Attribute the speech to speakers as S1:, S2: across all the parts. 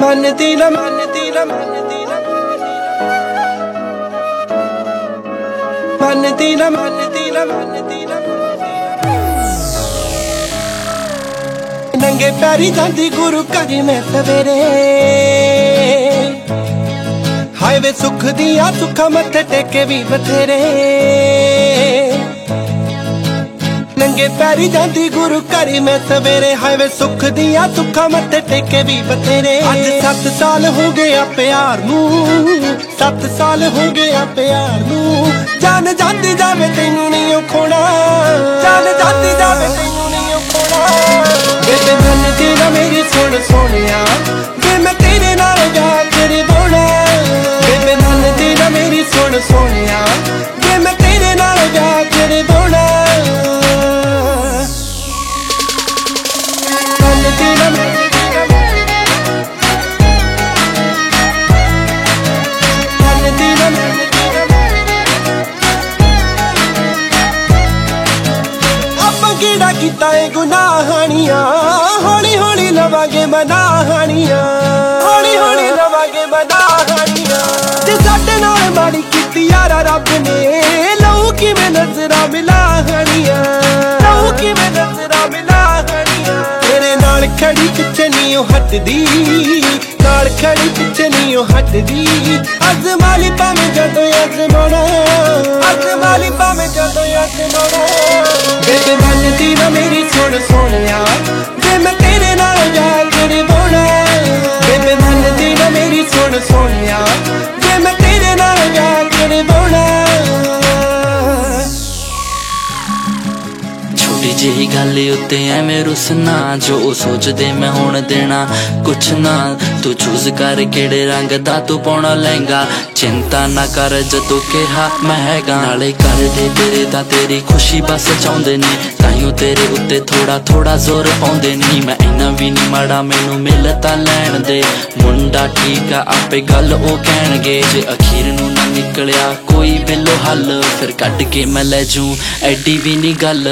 S1: ਮੰਨਦੀ ਨਾ ਮੰਨਦੀ ਨਾ ਮੰਨਦੀ ਨਾ ਮੰਨਦੀ ਨਾ ਮੰਨਦੀ ਨਾ ਮੰਨਦੀ ਨਾ ਨੰਗੇ ਪੈਰੀ ਜਾਂਦੀ ਗੁਰੂ ਘਰ ਮੈਂ ਸਵੇਰੇ ਹਾਏ ਵੇ ਸੁੱਖ ਦੀਆਂ ਸੁੱਖਾਂ ਮੱਥੇ ਟੇਕੇ ਵੀ ਬਥੇਰੇ ਨੰਗੇ ਪੈਰੀ ਜਾਂਦੀ ਗੁਰੂ ਘਰ ਮੈਂ ਸਵੇਰੇ ਹਾਏ ਵੇ ਸੁੱਖ ਦੀਆਂ ਸੁੱਖਾਂ ਮੱਥੇ ਟੇਕੇ ਵੀ ਬਥੇਰੇ ਅੱਜ 7 ਸਾਲ ਹੋ ਗਏ ਆ ਪਿਆਰ ਨੂੰ 7 ਸਾਲ ਹੋ ਗਏ ਆ ਪਿਆਰ ਨੂੰ ਜਾਨ ਜਾਂਦੀ ਜਾਵੇ ਤੈਨੂੰ ਨਹੀਂ ਖੋਣਾ ਜਾਨ ਜਾਂਦੀ ਜਾਵੇ ਤੈਨੂੰ ਨਹੀਂ ਖੋਣਾ ਬੇਬੇ ਮੰਨਦੀ ਨਾ ਮੇਰੀ ਸੁਣ ਸੋਹਣਿਆ ਵੇ ਮੈਂ ਤੇਰੇ ਨਾਲ ਜਾ ਕੇ ਬੋਣਾ ਬੇਬੇ ਮੰਨਦੀ ਨਾ ਮੇਰੀ ਸੁਣ ਸੋਹਣਿਆ ਵੇ ਮੈਂ ਤੇਰੇ ਨਾਲ ਜਾ ਕੇ ਬੋਣਾ ਕਿਹੜਾ ਕੀਤਾ ਏ ਗੁਨਾਹਾਣੀਆਂ ਹੌਲੀ ਹੌਲੀ ਲਵਾਂਗੇ ਮਨਾਹਾਣੀਆਂ ਹੌਲੀ ਹੌਲੀ ਲਵਾਂਗੇ ਮਨਾਹਾਣੀਆਂ ਤੇ ਸਾਡੇ ਨਾਲ ਮਾੜੀ ਕੀਤੀ ਯਾਰਾ ਰੱਬ ਨੇ ਲਹੂ ਕਿਵੇਂ ਨਜ਼ਰਾਂ ਮਿਲਾਹਾਣੀਆਂ ਲਹੂ ਕਿਵੇਂ ਨਜ਼ਰਾਂ ਮਿਲਾਹਾਣੀਆਂ ਤੇਰੇ ਨਾਲ ਖੜੀ ਪਿੱਛੇ ਨਹੀਂ ਉਹ ਹਟਦੀ ਨਾਲ ਖੜੀ ਪਿੱਛੇ ਨਹੀਂ ਉਹ ਹਟਦੀ ਅਜ਼ਮਾਲੀ ਭਾਵੇਂ ਜਦੋਂ ਅਜ਼ਮਾਉਣਾ ਅਜ਼ਮਾਲੀ ਭਾਵੇਂ ਜਦੋਂ ਅਜ਼ਮਾਉਣਾ ਬੇਬੇ ਮੰਨਦੀ ਨਾ ਮੇਰੀ ਸੁਣ ਸੋਹਣਿਆ ਵੇ ਮੈਂ ਤੇਰੇ ਨਾਲ ਜਾ ਕੇ ਬੋਣਾ ਬੇਬੇ ਮੰਨਦੀ ਨਾ ਮੇਰੀ ਸੁਣ ਸੋਹਣਿਆ ਵੇ ਮੈਂ ਤੇਰੇ ਨਾਲ ਜਾ ਕੇ ਬੋਣਾ
S2: ਛੋਟੀ ਜਿਹੀ ਗੱਲ ਉੱਤੇ ਐਵੇਂ ਰੁਸਨਾ ਜੋ ਸੋਚਦੇ ਮੈਂ ਹੁਣ ਦੇਣਾ ਕੁਛ ਨਾ ਤੂੰ ਚੂਜ਼ ਕਰ ਕਿਹੜੇ ਰੰਗ ਦਾ ਤੂੰ ਪਾਉਣਾ ਲਹਿੰਗਾ ਚਿੰਤਾ ਨਾ ਕਰ ਜਦੋਂ ਕਿਹਾ ਮੈਂ ਹੈਗਾ ਨਾਲੇ ਕਰਦੇ ਤੇਰੇ ਦਾ ਤੇਰੀ ਖੁਸ਼ੀ ਬਸ ਚਾਹੁੰਦੇ ਨੇ ਤਾਈਓ ਤੇਰੇ ਉੱਤੇ ਥੋੜਾ ਥੋੜਾ ਜ਼ੋਰ ਪਾਉਂਦੇ ਨਹੀਂ ਮੈਂ ਇੰਨਾ ਵੀ ਨਹੀਂ ਮਾੜਾ ਮੈਨੂੰ ਮਿਲ ਤਾਂ ਲੈਣ ਦੇ ਮੁੰਡਾ ਠੀਕ ਆ ਆਪੇ ਗੱਲ ਉਹ ਕਹਿਣਗੇ ਜੇ ਅਖੀਰ ਨੂੰ ਨਾ ਨਿਕਲਿਆ ਕੋਈ ਬਿੱਲੋ ਹੱਲ ਫਿਰ ਕੱਢ ਕੇ ਮੈਂ ਲੈ ਜੂ ਐਡੀ ਵੀ ਨਹੀਂ ਗੱਲ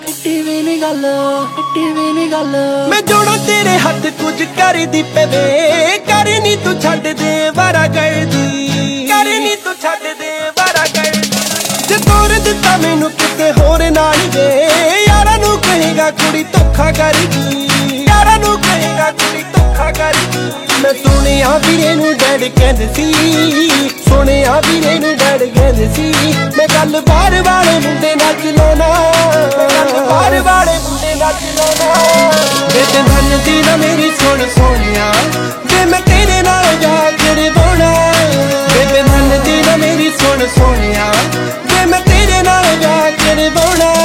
S1: ਮੈਂ ਜੋੜਾਂ ਤੇਰੇ ਹੱਥ ਕੁਝ ਕਰਦੀ ਪਵੇ ਕਰ ਨੀ ਤੂੰ ਛੱਡ ਦੇ ਵਾਰਾ ਕਰਦੀ ਕਰ ਨੀ ਤੂੰ ਛੱਡ ਦੇ ਵਾਰਾ ਕਰਦੀ ਜੇ ਤੋਰ ਦਿੱਤਾ ਮੈਨੂੰ ਕਿਤੇ ਹੋਰ ਨਾਲ ਵੇ ਯਾਰਾਂ ਨੂੰ ਕਹੇਗਾ ਕੁੜੀ ਧੋਖਾ ਕਰਦੀ ਯਾਰਾਂ ਨੂੰ ਕਹੇਗਾ ਕੁੜੀ ਧੋਖਾ ਕਰਦੀ ਮੈਂ ਸੁਣਿਆ ਵੀਰੇ ਨੂੰ ਡੈਡ ਕਹਿੰਦੇ ਸੀ ਸੁਣਿਆ ਵੀਰੇ ਨੂੰ ਡੈਡ ਕਹਿੰਦੇ ਸੀ ਮੈਂ ਗੱਲ ਬਾਰ ਵਾਲੇ ਮੁੰਡੇ ਨਾਲ ਚਲਾਉਣਾ ਬਾਰ ਵਾਲੇ ਮੁੰਡੇ ਨਾਲ ਚਲਾਉਣਾ ਬੇਬੇ ਮੰਨਦੀ ਨਾ ਮੇਰੀ ਸੁਣ ਸੋਹਣਿਆ ਵੇ ਮੈਂ ਤੇਰੇ ਨਾਲ ਜਾ ਕੇ ਬੋਣਾ ਬੇਬੇ ਮੰਨਦੀ ਨਾ ਮੇਰੀ ਸੁਣ ਸੋਹਣਿਆ ਵੇ ਮੈਂ ਤੇਰੇ ਨਾਲ ਜਾ ਕੇ ਬੋਣਾ